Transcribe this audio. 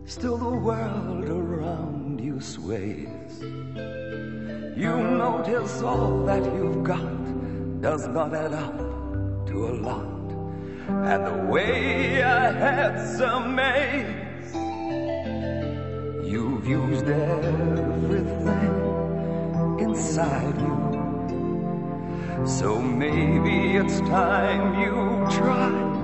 still the world around you sways. You notice all that you've got does not add up to a lot, and the way ahead's a maze. You've used everything inside you, so maybe it's time you try